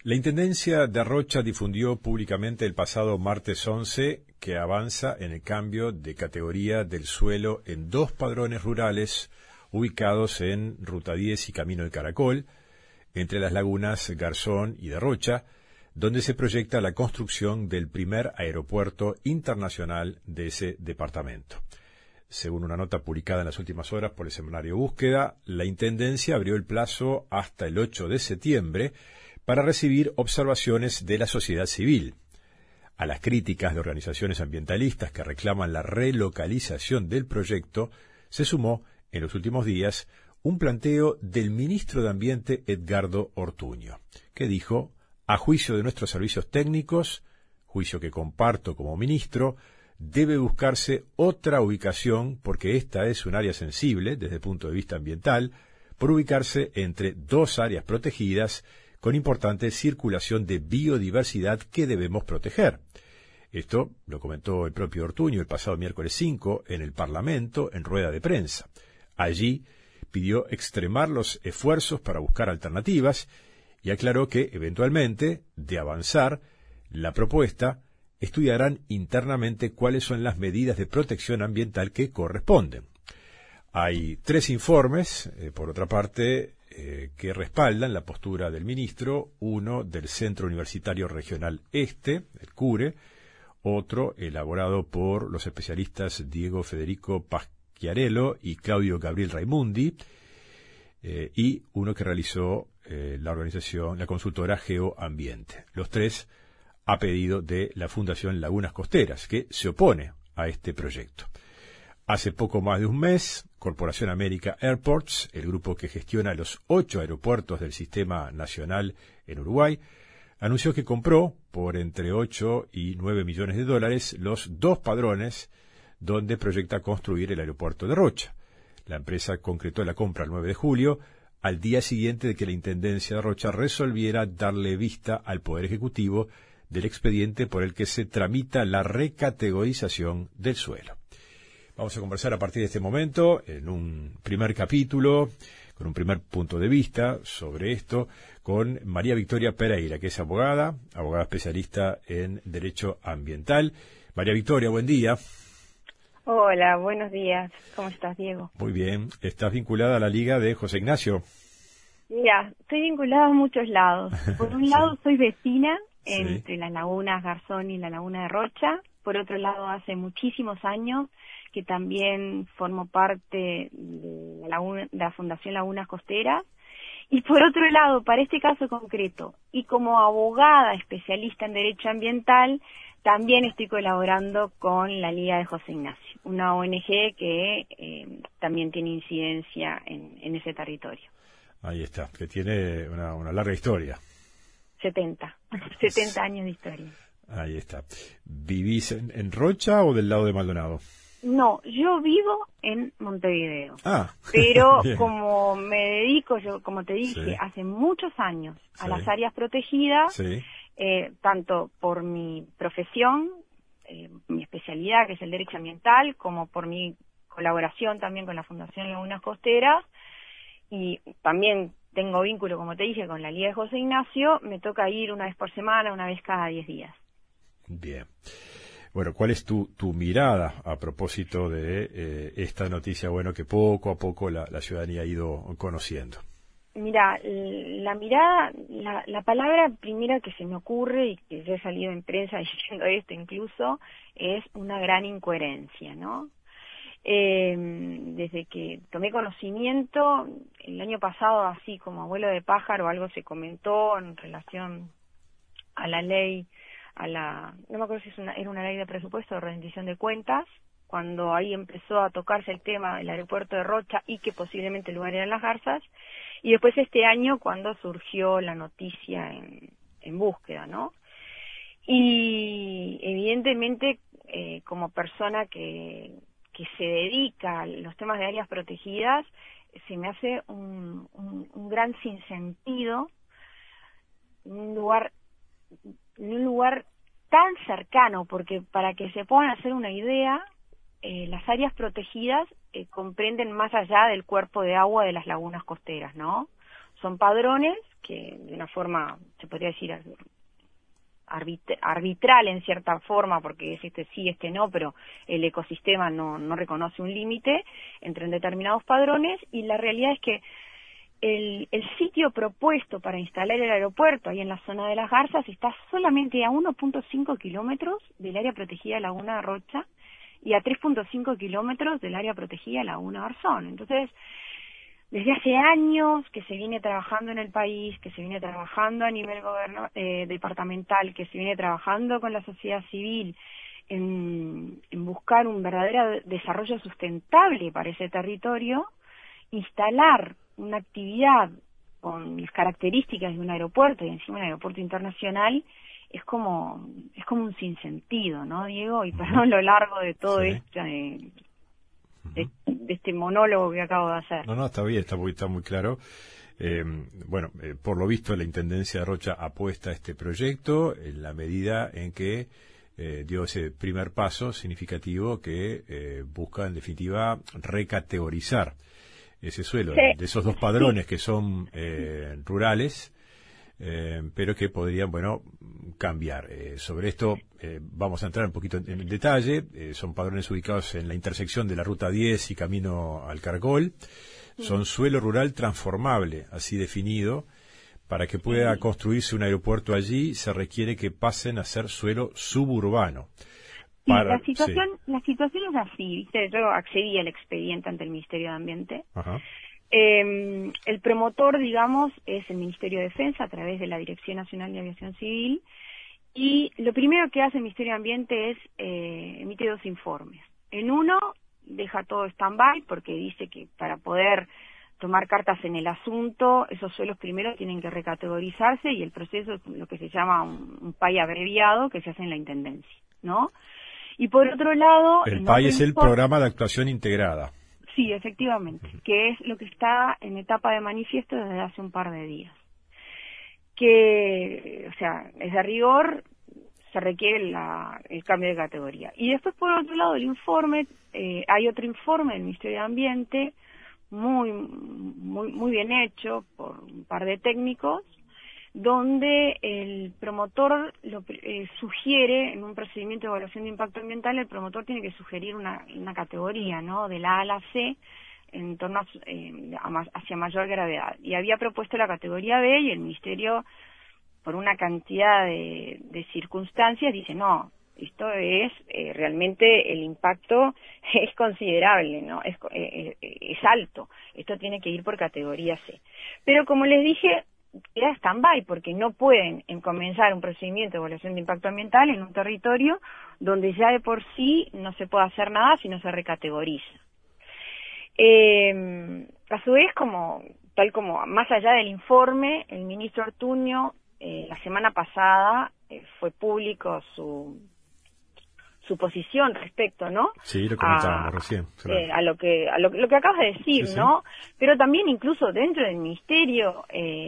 La Intendencia de Rocha difundió públicamente el pasado martes 11 que avanza en el cambio de categoría del suelo en dos padrones rurales ubicados en Ruta 10 y Camino del Caracol, entre las lagunas Garzón y de Rocha, donde se proyecta la construcción del primer aeropuerto internacional de ese departamento. Según una nota publicada en las últimas horas por el semanario Búsqueda, la Intendencia abrió el plazo hasta el 8 de septiembre para recibir observaciones de la sociedad civil. A las críticas de organizaciones ambientalistas que reclaman la relocalización del proyecto, se sumó, en los últimos días, un planteo del ministro de Ambiente Edgardo Ortuño, que dijo: a juicio de nuestros servicios técnicos, juicio que comparto como ministro, debe buscarse otra ubicación porque esta es un área sensible desde el punto de vista ambiental, por ubicarse entre dos áreas protegidas con importante circulación de biodiversidad que debemos proteger. Esto lo comentó el propio Ortuño el pasado miércoles 5 en el Parlamento en rueda de prensa. Allí pidió extremar los esfuerzos para buscar alternativas y aclaró que, eventualmente, de avanzar la propuesta, estudiarán internamente cuáles son las medidas de protección ambiental que corresponden. Hay 3 informes, por otra parte, que respaldan la postura del ministro: uno del Centro Universitario Regional Este, el CURE, otro elaborado por los especialistas Diego Federico Paschiarello y Claudio Gabriel Raimundi, y uno que realizó la consultora GeoAmbiente. Los 3 a pedido de la Fundación Lagunas Costeras, que se opone a este proyecto. Hace poco más de un mes, Corporación América Airports, el grupo que gestiona los 8 aeropuertos del Sistema Nacional en Uruguay, anunció que compró por entre 8 y 9 millones de dólares los 2 padrones donde proyecta construir el aeropuerto de Rocha. La empresa concretó la compra el 9 de julio, al día siguiente de que la Intendencia de Rocha resolviera darle vista al Poder Ejecutivo del expediente por el que se tramita la recategorización del suelo. Vamos a conversar a partir de este momento, en un primer capítulo, con un primer punto de vista sobre esto, con María Victoria Pereira, que es abogada especialista en Derecho Ambiental. María Victoria, buen día. Hola, buenos días. ¿Cómo estás, Diego? Muy bien. ¿Estás vinculada a la Liga de José Ignacio? Mira, estoy vinculada a muchos lados. Por un lado, soy vecina entre las lagunas Garzón y la laguna de Rocha. Por otro lado, hace muchísimos años que también formo parte de la Fundación Lagunas Costeras. Y por otro lado, para este caso concreto, y como abogada especialista en Derecho Ambiental, también estoy colaborando con la Liga de José Ignacio, una ONG que también tiene incidencia en ese territorio. Ahí está, que tiene una larga historia. 70 años de historia. Ahí está. ¿Vivís en Rocha o del lado de Maldonado? No, yo vivo en Montevideo. bien. Pero como me dedico, como te dije, hace muchos años a las áreas protegidas, tanto por mi profesión, mi especialidad, que es el derecho ambiental, como por mi colaboración también con la Fundación Lagunas Costeras, y también tengo vínculo, como te dije, con la Liga de José Ignacio, me toca ir una vez por semana, una vez cada 10 días. Bien. Bueno, ¿cuál es tu mirada a propósito de esta noticia, que poco a poco la ciudadanía ha ido conociendo? Mira, la mirada, la palabra primera que se me ocurre, y que yo he salido en prensa diciendo esto incluso, es una gran incoherencia, ¿no? Desde que tomé conocimiento, el año pasado, así como abuelo de pájaro, algo se comentó en relación a la ley, no me acuerdo si era una ley de presupuesto o de rendición de cuentas, cuando ahí empezó a tocarse el tema del aeropuerto de Rocha y que posiblemente el lugar eran las Garzas, y después este año cuando surgió la noticia en Búsqueda, ¿no? Y evidentemente como persona que se dedica a los temas de áreas protegidas, se me hace un gran sinsentido un lugar tan cercano, porque para que se puedan hacer una idea, las áreas protegidas comprenden más allá del cuerpo de agua de las lagunas costeras, ¿no? Son padrones que de una forma, se podría decir, arbitral en cierta forma, porque es este sí, este no, pero el ecosistema no reconoce un límite entre determinados padrones, y la realidad es que el sitio propuesto para instalar el aeropuerto ahí en la zona de Las Garzas está solamente a 1.5 kilómetros del área protegida de Laguna de Rocha y a 3.5 kilómetros del área protegida Laguna Garzón. Entonces, desde hace años que se viene trabajando en el país, que se viene trabajando a nivel departamental, que se viene trabajando con la sociedad civil en buscar un verdadero desarrollo sustentable para ese territorio, instalar una actividad con las características de un aeropuerto y encima un aeropuerto internacional es como un sinsentido, ¿no, Diego? Y perdón lo largo de todo Sí. esto, de este monólogo que acabo de hacer. No, está bien, está muy claro. Por lo visto la Intendencia de Rocha apuesta a este proyecto en la medida en que dio ese primer paso significativo que busca en definitiva recategorizar ese suelo, Sí. de esos dos padrones que son rurales, pero que podrían, cambiar. Sobre esto vamos a entrar un poquito en detalle. Son padrones ubicados en la intersección de la Ruta 10 y Camino al Caracol. Son suelo rural transformable, así definido. Para que pueda construirse un aeropuerto allí, se requiere que pasen a ser suelo suburbano. La situación es así, ¿viste? Yo accedí al expediente ante el Ministerio de Ambiente. Ajá. El promotor, digamos, es el Ministerio de Defensa a través de la Dirección Nacional de Aviación Civil, y lo primero que hace el Ministerio de Ambiente es emite 2 informes. En uno deja todo stand-by porque dice que para poder tomar cartas en el asunto, esos suelos primero tienen que recategorizarse, y el proceso es lo que se llama un PAI abreviado que se hace en la Intendencia, ¿no? Y por otro lado... El PAI es el Programa de Actuación Integrada. Sí, efectivamente, que es lo que está en etapa de manifiesto desde hace un par de días. Que, o sea, es de rigor, se requiere el cambio de categoría. Y después, por otro lado, el informe, hay otro informe del Ministerio de Ambiente, muy bien hecho por un par de técnicos, donde el promotor sugiere, en un procedimiento de evaluación de impacto ambiental, el promotor tiene que sugerir una categoría, ¿no? De la A a la C, en torno hacia mayor gravedad. Y había propuesto la categoría B, y el Ministerio, por una cantidad de circunstancias, dice, no, esto es, realmente el impacto es considerable, ¿no? Es alto, esto tiene que ir por categoría C. Pero como les dije, queda stand-by, porque no pueden comenzar un procedimiento de evaluación de impacto ambiental en un territorio donde ya de por sí no se puede hacer nada si no se recategoriza. A su vez, tal como más allá del informe, el ministro Ortuño la semana pasada fue público su posición respecto, ¿no? Sí, lo comentábamos recién. A lo que acabas de decir, Sí, ¿no? Pero también incluso dentro del ministerio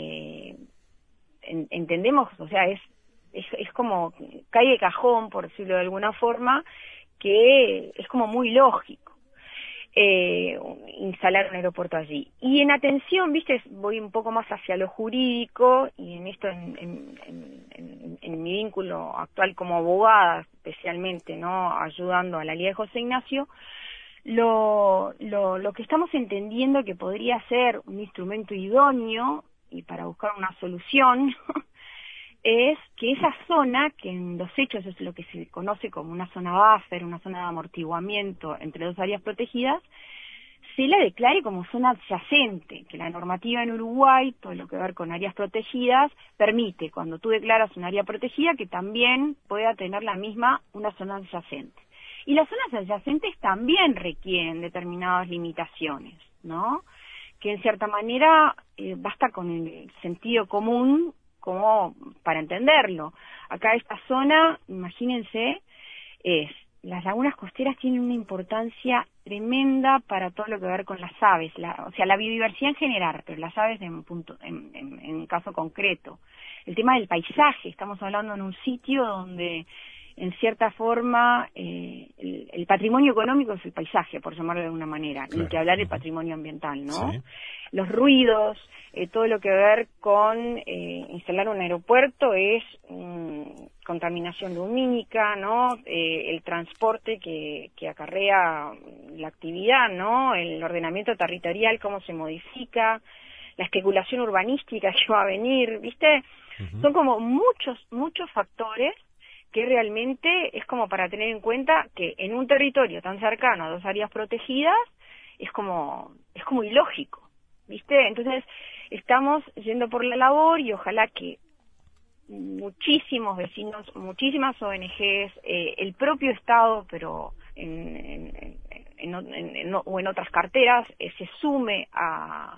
entendemos, o sea, es como cae de cajón, por decirlo de alguna forma, que es como muy lógico instalar un aeropuerto allí. Y en atención, viste, voy un poco más hacia lo jurídico, y en esto en mi vínculo actual como abogada, especialmente, ¿no? Ayudando a la Liga de José Ignacio, lo que estamos entendiendo que podría ser un instrumento idóneo y para buscar una solución es que esa zona, que en los hechos es lo que se conoce como una zona buffer, una zona de amortiguamiento entre 2 áreas protegidas, se la declare como zona adyacente, que la normativa en Uruguay, todo lo que ver con áreas protegidas, permite, cuando tú declaras un área protegida, que también pueda tener la misma una zona adyacente. Y las zonas adyacentes también requieren determinadas limitaciones, ¿no? Que en cierta manera basta con el sentido común como para entenderlo. Acá esta zona, imagínense, las lagunas costeras tienen una importancia tremenda para todo lo que ver con las aves, o sea, la biodiversidad en general, pero las aves en caso concreto. El tema del paisaje, estamos hablando en un sitio donde en cierta forma, el patrimonio económico es el paisaje, por llamarlo de alguna manera, claro. Ni que hablar del patrimonio ambiental, ¿no? Sí. Los ruidos, todo lo que ver con instalar un aeropuerto es contaminación lumínica, ¿no? El transporte que acarrea la actividad, ¿no? El ordenamiento territorial, cómo se modifica, la especulación urbanística que va a venir, ¿viste? Son como muchos factores que realmente es como para tener en cuenta que en un territorio tan cercano a dos áreas protegidas es como ilógico, ¿viste? Entonces estamos yendo por la labor y ojalá que muchísimos vecinos, muchísimas ONGs, el propio Estado, pero en otras carteras, se sume a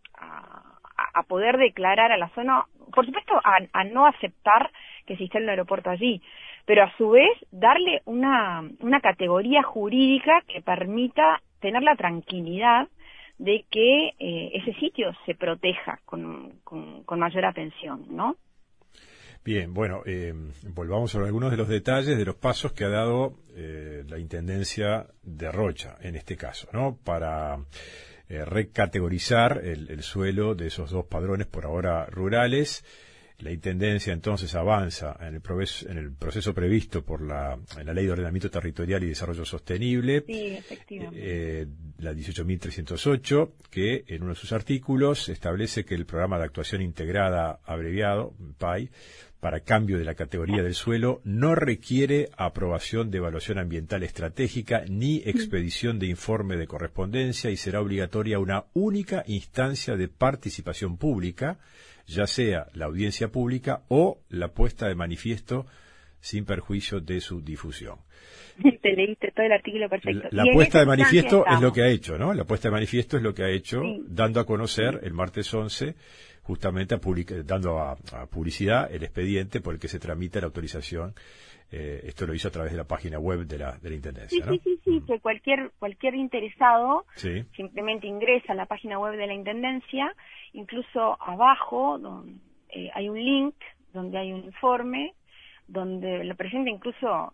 poder declarar a la zona, por supuesto a no aceptar que se instale un aeropuerto allí, pero a su vez darle una categoría jurídica que permita tener la tranquilidad de que ese sitio se proteja con mayor atención, ¿no? Bien, bueno, volvamos sobre algunos de los detalles de los pasos que ha dado la Intendencia de Rocha, en este caso, ¿no? Para recategorizar el suelo de esos dos padrones por ahora rurales. La Intendencia entonces avanza en el proceso previsto por la Ley de Ordenamiento Territorial y Desarrollo Sostenible, sí, efectivamente. La 18.308, que en uno de sus artículos establece que el Programa de Actuación Integrada, abreviado, PAI, para cambio de la categoría del suelo, no requiere aprobación de evaluación ambiental estratégica ni expedición de informe de correspondencia y será obligatoria una única instancia de participación pública, ya sea la audiencia pública o la puesta de manifiesto sin perjuicio de su difusión. Te leíste todo el artículo perfecto. La puesta de manifiesto es lo que ha hecho, ¿no? La puesta de manifiesto es lo que ha hecho, sí, dando a conocer el martes 11, justamente dando a publicidad el expediente por el que se tramita la autorización. Esto lo hizo a través de la página web de la Intendencia, ¿no? Sí, que cualquier interesado sí, simplemente ingresa a la página web de la Intendencia, incluso abajo hay un link donde hay un informe, donde lo presenta incluso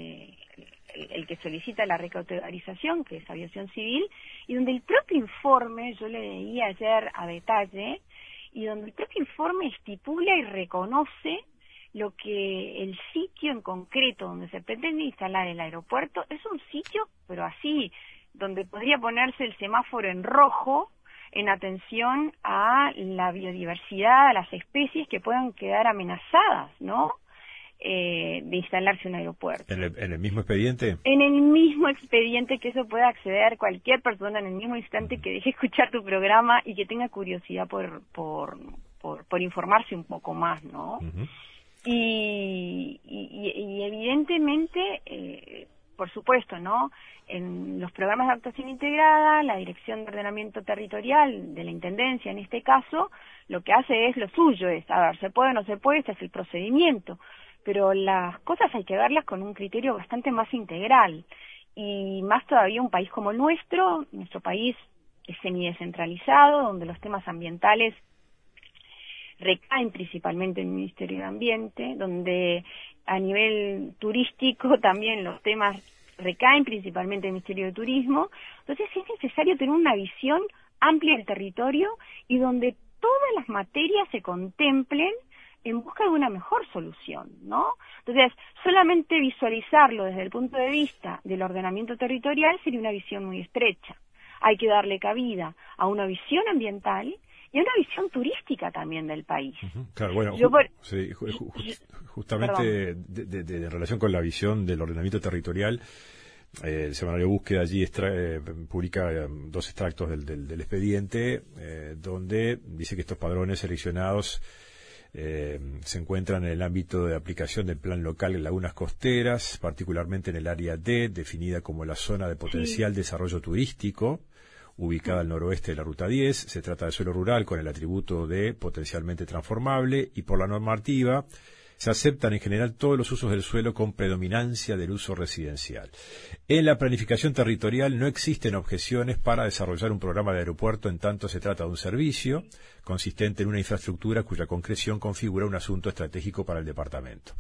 el que solicita la recategorización, que es Aviación Civil, y donde el propio informe, yo le leí ayer a detalle, y donde el propio informe estipula y reconoce lo que el sitio en concreto donde se pretende instalar el aeropuerto es un sitio, pero así, donde podría ponerse el semáforo en rojo en atención a la biodiversidad, a las especies que puedan quedar amenazadas, ¿no? De instalarse un aeropuerto. ¿En el mismo expediente? En el mismo expediente, que eso pueda acceder cualquier persona en el mismo instante que deje escuchar tu programa y que tenga curiosidad por informarse un poco más, ¿no? Y evidentemente, por supuesto, ¿no? En los programas de actuación integrada, la Dirección de Ordenamiento Territorial de la Intendencia, en este caso, lo que hace es lo suyo, a ver, se puede o no se puede, este es el procedimiento, pero las cosas hay que verlas con un criterio bastante más integral, y más todavía un país como el nuestro país es semidescentralizado, donde los temas ambientales recaen principalmente en el Ministerio de Ambiente, donde a nivel turístico también los temas recaen principalmente en el Ministerio de Turismo. Entonces es necesario tener una visión amplia del territorio y donde todas las materias se contemplen en busca de una mejor solución, ¿no? Entonces, solamente visualizarlo desde el punto de vista del ordenamiento territorial sería una visión muy estrecha. Hay que darle cabida a una visión ambiental y a una visión turística también del país. Claro, bueno, justamente en relación con la visión del ordenamiento territorial, el semanario Búsqueda allí publica dos extractos del expediente, donde dice que estos padrones seleccionados se encuentran en el ámbito de aplicación del Plan Local en Lagunas Costeras, particularmente en el área D, definida como la zona de potencial desarrollo turístico, ubicada al noroeste de la Ruta 10. Se trata de suelo rural con el atributo de potencialmente transformable y por la normativa se aceptan en general todos los usos del suelo con predominancia del uso residencial. En la planificación territorial no existen objeciones para desarrollar un programa de aeropuerto en tanto se trata de un servicio consistente en una infraestructura cuya concreción configura un asunto estratégico para el departamento.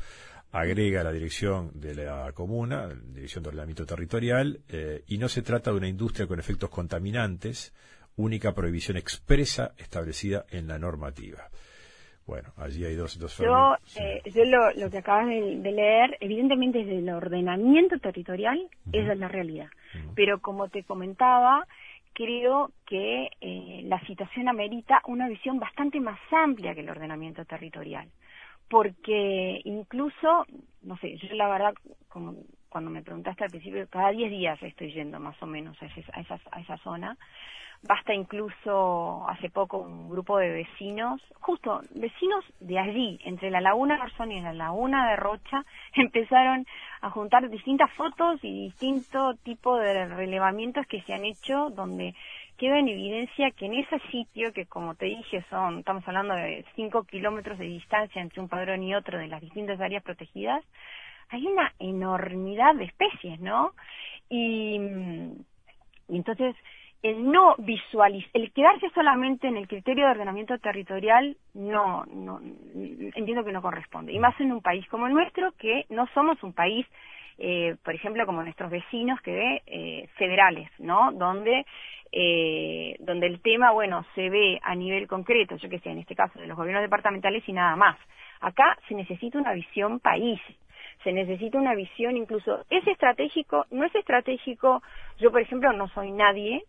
agrega la dirección de la comuna, dirección de ordenamiento territorial, y no se trata de una industria con efectos contaminantes, única prohibición expresa establecida en la normativa. Bueno, allí hay dos yo lo que acabas de leer, evidentemente es del ordenamiento territorial, esa es la realidad. Pero como te comentaba, creo que la situación amerita una visión bastante más amplia que el ordenamiento territorial. Porque incluso, no sé, yo la verdad, como cuando me preguntaste al principio, cada 10 días estoy yendo más o menos a esa zona. Basta incluso hace poco un grupo de vecinos, justo vecinos de allí, entre la Laguna Garzón y la Laguna de Rocha, empezaron a juntar distintas fotos y distinto tipo de relevamientos que se han hecho, donde queda en evidencia que en ese sitio, que como te dije estamos hablando de 5 kilómetros de distancia entre un padrón y otro de las distintas áreas protegidas, hay una enormidad de especies, ¿no? Y entonces el no visualizar, el quedarse solamente en el criterio de ordenamiento territorial, no entiendo que no corresponde. Y más en un país como el nuestro, que no somos un país, por ejemplo, como nuestros vecinos federales, ¿no? Donde el tema, bueno, se ve a nivel concreto, yo que sé, en este caso de los gobiernos departamentales y nada más. Acá se necesita una visión país. Se necesita una visión incluso, ¿es estratégico? ¿No es estratégico? Yo, por ejemplo, no soy nadie,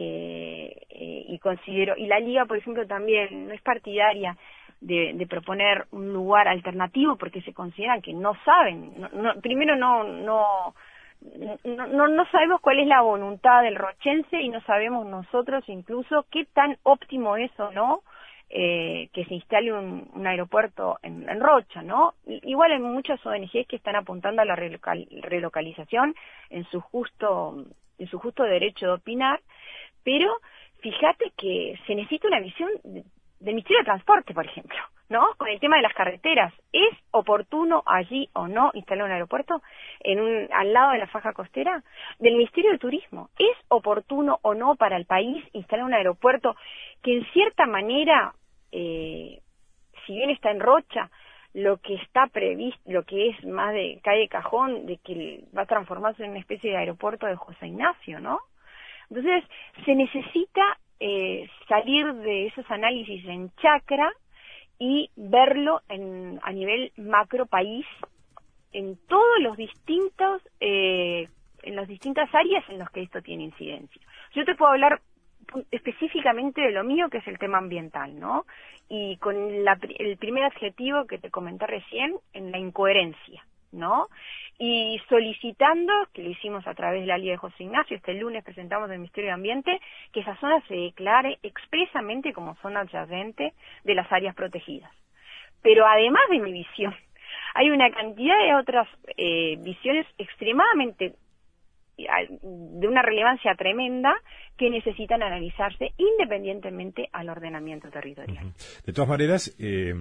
y considero, y la Liga, por ejemplo, también no es partidaria de proponer un lugar alternativo porque se consideran que no saben, primero no sabemos cuál es la voluntad del rochense y no sabemos nosotros incluso qué tan óptimo es o no que se instale un aeropuerto en Rocha, ¿no? Igual hay muchas ONGs que están apuntando a la relocalización en su justo derecho de opinar, pero fíjate que se necesita una visión del Ministerio de Transporte, por ejemplo, ¿no? Con el tema de las carreteras, ¿es oportuno allí o no instalar un aeropuerto al lado de la faja costera? Del Ministerio de Turismo, ¿es oportuno o no para el país instalar un aeropuerto que en cierta manera, si bien está en Rocha, lo que está previsto, lo que es más de calle Cajón, de que va a transformarse en una especie de aeropuerto de José Ignacio, ¿no? Entonces, se necesita salir de esos análisis en chacra y verlo a nivel macro país, en todos los distintos, en las distintas áreas en las que esto tiene incidencia. Yo te puedo hablar específicamente de lo mío, que es el tema ambiental, ¿no? Y con el primer adjetivo que te comenté recién, en la incoherencia, ¿no? Y solicitando, que lo hicimos a través de la Liga de José Ignacio, este lunes presentamos del Ministerio de Ambiente, que esa zona se declare expresamente como zona adyacente de las áreas protegidas. Pero además de mi visión, hay una cantidad de otras visiones extremadamente de una relevancia tremenda que necesitan analizarse independientemente al ordenamiento territorial. De todas maneras,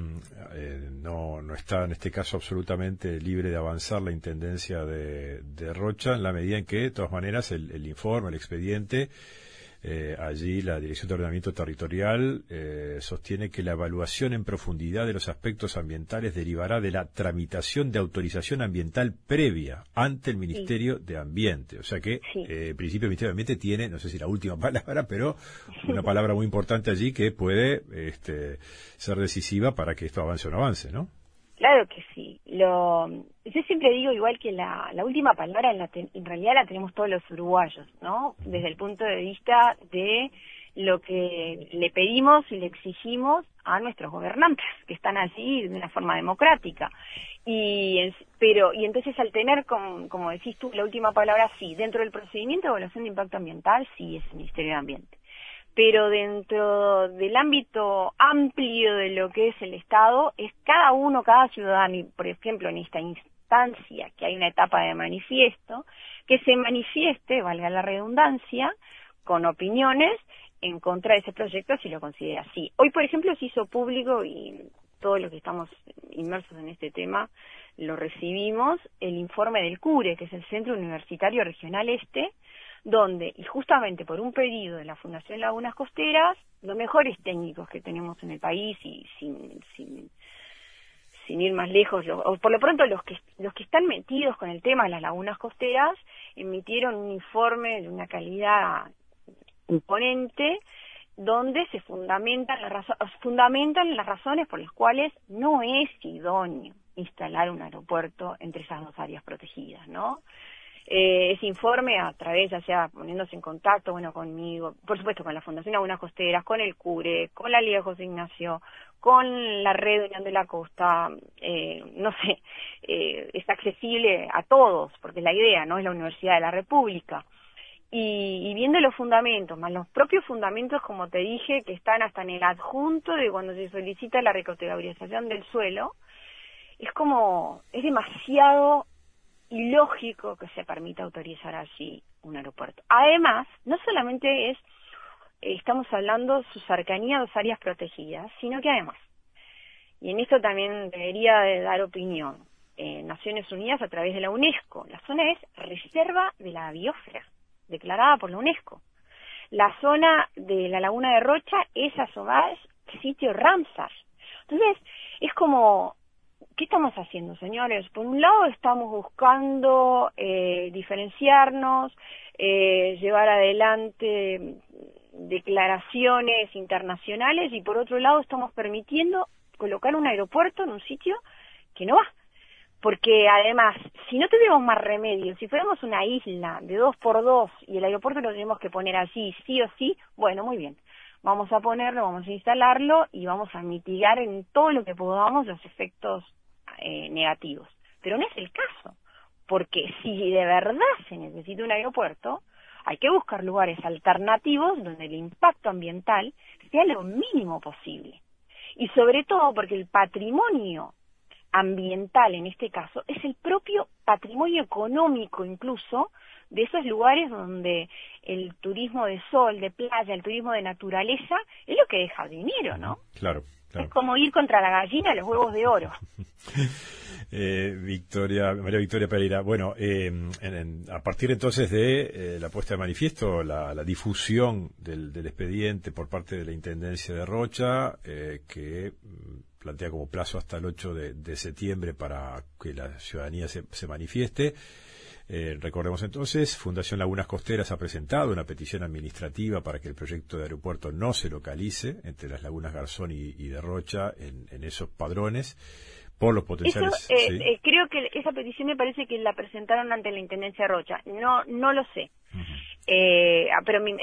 no está en este caso absolutamente libre de avanzar la intendencia de Rocha, en la medida en que, de todas maneras, el informe, el expediente, allí la Dirección de Ordenamiento Territorial sostiene que la evaluación en profundidad de los aspectos ambientales derivará de la tramitación de autorización ambiental previa ante el Ministerio de Ambiente. O sea que, en principio, el Ministerio de Ambiente tiene, no sé si la última palabra, pero una palabra muy importante allí que puede ser decisiva para que esto avance o no avance, ¿no? Claro que sí. Yo siempre digo igual que la última palabra en realidad la tenemos todos los uruguayos, ¿no? Desde el punto de vista de lo que le pedimos y le exigimos a nuestros gobernantes, que están allí de una forma democrática. Y entonces al tener, como decís tú, la última palabra, sí, dentro del procedimiento de evaluación de impacto ambiental, sí es el Ministerio de Ambiente. Pero dentro del ámbito amplio de lo que es el Estado, es cada ciudadano, y por ejemplo en esta instancia, que hay una etapa de manifiesto, que se manifieste, valga la redundancia, con opiniones en contra de ese proyecto si lo considera así. Hoy, por ejemplo, se hizo público, y todos los que estamos inmersos en este tema lo recibimos, el informe del CURE, que es el Centro Universitario Regional Este, donde, y justamente por un pedido de la Fundación Lagunas Costeras, los mejores técnicos que tenemos en el país, y sin sin ir más lejos, o por lo pronto los que están metidos con el tema de las lagunas costeras emitieron un informe de una calidad imponente donde se fundamentan las razones por las cuales no es idóneo instalar un aeropuerto entre esas dos áreas protegidas, ¿no? Ese informe, a través, ya sea poniéndose en contacto, bueno, conmigo, por supuesto con la Fundación Lagunas Costeras, con el CURE, con la Liga José Ignacio, con la Red Unión de la Costa, no sé, es accesible a todos, porque es la idea, ¿no? Es la Universidad de la República. Y viendo los fundamentos, más los propios fundamentos, como te dije, que están hasta en el adjunto de cuando se solicita la recategorización del suelo, es demasiado ilógico que se permita autorizar así un aeropuerto. Además, no solamente estamos hablando su cercanía a dos áreas protegidas, sino que además, y en esto también debería de dar opinión, Naciones Unidas a través de la UNESCO, la zona es reserva de la biosfera, declarada por la UNESCO. La zona de la Laguna de Rocha es a su vez sitio Ramsar. Entonces, es como, ¿qué estamos haciendo, señores? Por un lado estamos buscando diferenciarnos, llevar adelante declaraciones internacionales, y por otro lado estamos permitiendo colocar un aeropuerto en un sitio que no va. Porque además, si no tuviéramos más remedio, si fuéramos una isla de 2x2 y el aeropuerto lo tenemos que poner así, sí o sí, bueno, muy bien. Vamos a ponerlo, vamos a instalarlo y vamos a mitigar en todo lo que podamos los efectos negativos. Pero no es el caso, porque si de verdad se necesita un aeropuerto, hay que buscar lugares alternativos donde el impacto ambiental sea lo mínimo posible. Y sobre todo porque el patrimonio ambiental en este caso es el propio patrimonio económico incluso de esos lugares donde el turismo de sol, de playa, el turismo de naturaleza es lo que deja dinero, ¿no? Claro. Es como ir contra la gallina de los huevos de oro. María Victoria Pereira, bueno, a partir entonces de la puesta de manifiesto, la difusión del expediente por parte de la Intendencia de Rocha, que plantea como plazo hasta el 8 de septiembre para que la ciudadanía se manifieste. Recordemos entonces, Fundación Lagunas Costeras ha presentado una petición administrativa para que el proyecto de aeropuerto no se localice entre las lagunas Garzón y de Rocha en esos padrones por los potenciales. ¿Sí? Creo que esa petición me parece que la presentaron ante la Intendencia de Rocha. No lo sé. Uh-huh.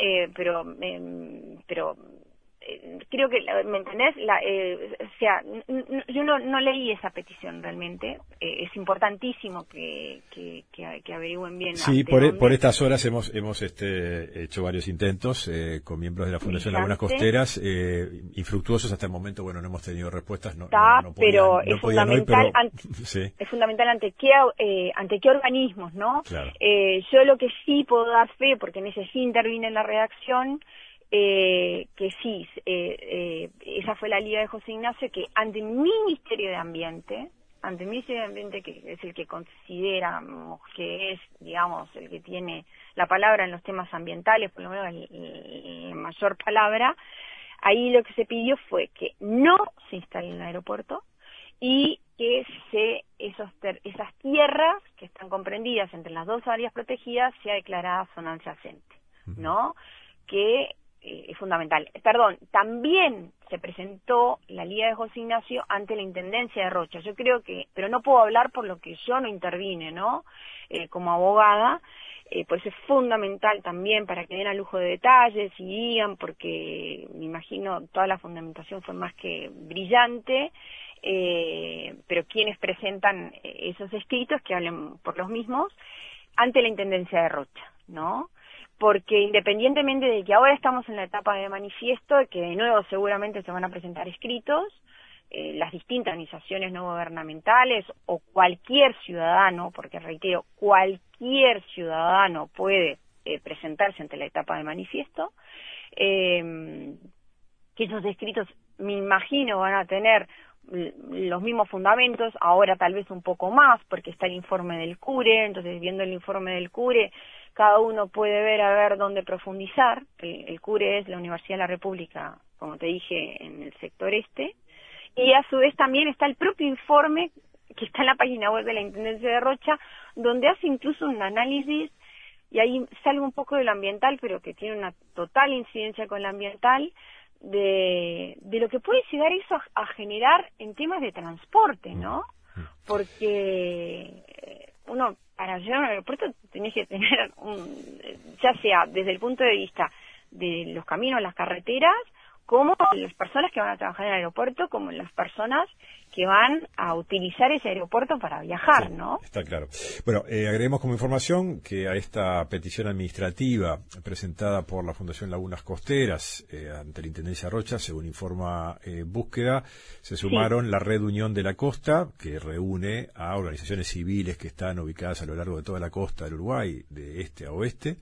Pero creo que, ¿me entendés? O sea, yo no leí esa petición realmente. Es importantísimo que averigüen bien. Sí, por estas horas hemos hecho varios intentos con miembros de la Fundación Lagunas Costeras, infructuosos hasta el momento. Bueno, no hemos tenido respuestas. Pero es fundamental. Sí. Es fundamental ante qué organismos, ¿no? Claro. Yo lo que sí puedo dar fe, porque en ese sí intervine en la redacción, que sí, esa fue la Liga de José Ignacio, que ante el Ministerio de Ambiente, que es el que consideramos que es, digamos, el que tiene la palabra en los temas ambientales, por lo menos la mayor palabra, ahí lo que se pidió fue que no se instale en el aeropuerto y que esas tierras que están comprendidas entre las dos áreas protegidas sea declarada zona adyacente, ¿no? Que es fundamental. También se presentó la Liga de José Ignacio ante la Intendencia de Rocha. Yo creo que, pero no puedo hablar por lo que yo no intervine, ¿no? Como abogada, por eso es fundamental también para que den a lujo de detalles y digan, porque me imagino toda la fundamentación fue más que brillante, pero quienes presentan esos escritos, que hablen por los mismos, ante la Intendencia de Rocha, ¿no? Porque independientemente de que ahora estamos en la etapa de manifiesto, que de nuevo seguramente se van a presentar escritos, las distintas organizaciones no gubernamentales o cualquier ciudadano, porque reitero, cualquier ciudadano puede presentarse ante la etapa de manifiesto, que esos escritos, me imagino, van a tener los mismos fundamentos, ahora tal vez un poco más, porque está el informe del CURE, entonces viendo el informe del CURE, cada uno puede ver a ver dónde profundizar. El CURE es la Universidad de la República, como te dije, en el sector este, Y a su vez también está el propio informe que está en la página web de la Intendencia de Rocha, donde hace incluso un análisis, y ahí salgo un poco de lo ambiental, pero que tiene una total incidencia con lo ambiental, de lo que puede llegar eso a generar en temas de transporte, ¿no? Porque uno, para llegar a un aeropuerto, tenés que tener, ya sea desde el punto de vista de los caminos, las carreteras, como las personas que van a trabajar en el aeropuerto, como las personas que van a utilizar ese aeropuerto para viajar, sí, ¿no? Está claro. Bueno, agreguemos como información que a esta petición administrativa presentada por la Fundación Lagunas Costeras ante la Intendencia Rocha, según informa Búsqueda, se sumaron la Red Unión de la Costa, que reúne a organizaciones civiles que están ubicadas a lo largo de toda la costa del Uruguay, de este a oeste,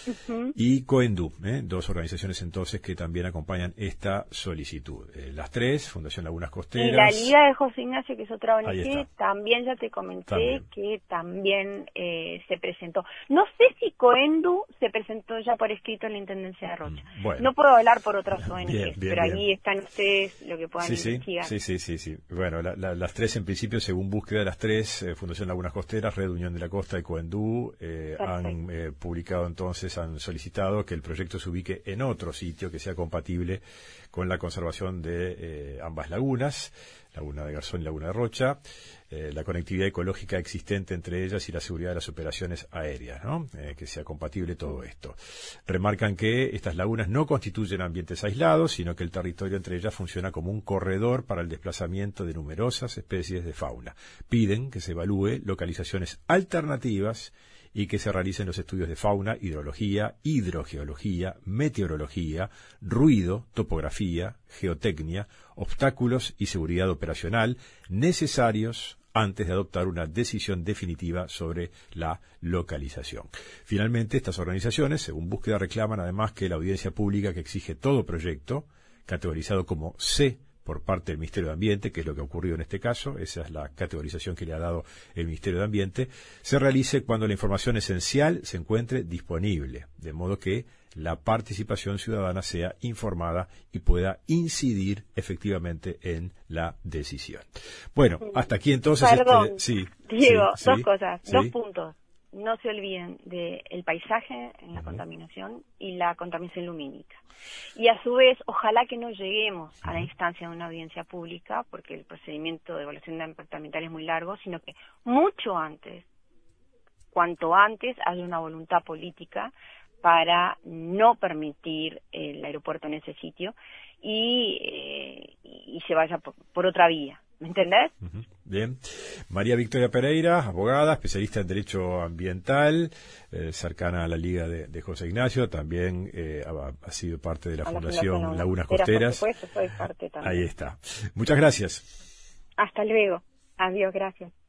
y Coendú, dos organizaciones entonces que también acompañan esta solicitud. Las tres, Fundación Lagunas Costeras. Y la Liga de José Ignacio, que es otra ONG, también ya te comenté que también se presentó. No sé si Coendú se presentó ya por escrito en la Intendencia de Rocha. Bueno. No puedo hablar por otras ONG, bien, pero ahí están ustedes lo que puedan investigar. Sí. Bueno, las tres en principio, según Búsqueda, las tres, Fundación Lagunas Costeras, Red Unión de la Costa y Coendú, han publicado entonces, han solicitado que el proyecto se ubique en otro sitio que sea compatible con la conservación de ambas lagunas, Laguna de Garzón y Laguna de Rocha, la conectividad ecológica existente entre ellas y la seguridad de las operaciones aéreas, ¿no? Que sea compatible todo esto. Remarcan que estas lagunas no constituyen ambientes aislados, sino que el territorio entre ellas funciona como un corredor para el desplazamiento de numerosas especies de fauna. Piden que se evalúe localizaciones alternativas y que se realicen los estudios de fauna, hidrología, hidrogeología, meteorología, ruido, topografía, geotecnia, obstáculos y seguridad operacional necesarios antes de adoptar una decisión definitiva sobre la localización. Finalmente, estas organizaciones, según Búsqueda, reclaman además que la audiencia pública que exige todo proyecto, categorizado como C por parte del Ministerio de Ambiente, que es lo que ocurrió en este caso, esa es la categorización que le ha dado el Ministerio de Ambiente, se realice cuando la información esencial se encuentre disponible, de modo que la participación ciudadana sea informada y pueda incidir efectivamente en la decisión. Bueno, hasta aquí entonces... Perdón, Diego, dos cosas, dos puntos. No se olviden del paisaje en la contaminación y la contaminación lumínica. Y a su vez, ojalá que no lleguemos a la instancia de una audiencia pública, porque el procedimiento de evaluación de impacto ambiental es muy largo, sino que mucho antes, cuanto antes, haya una voluntad política para no permitir el aeropuerto en ese sitio y se vaya por otra vía. ¿Me entendés? Bien. María Victoria Pereira, abogada, especialista en Derecho Ambiental, cercana a la Liga de José Ignacio, también ha sido parte de la Fundación Lagunas Costeras. Por supuesto, soy parte también. Ahí está. Muchas gracias. Hasta luego. Adiós, gracias.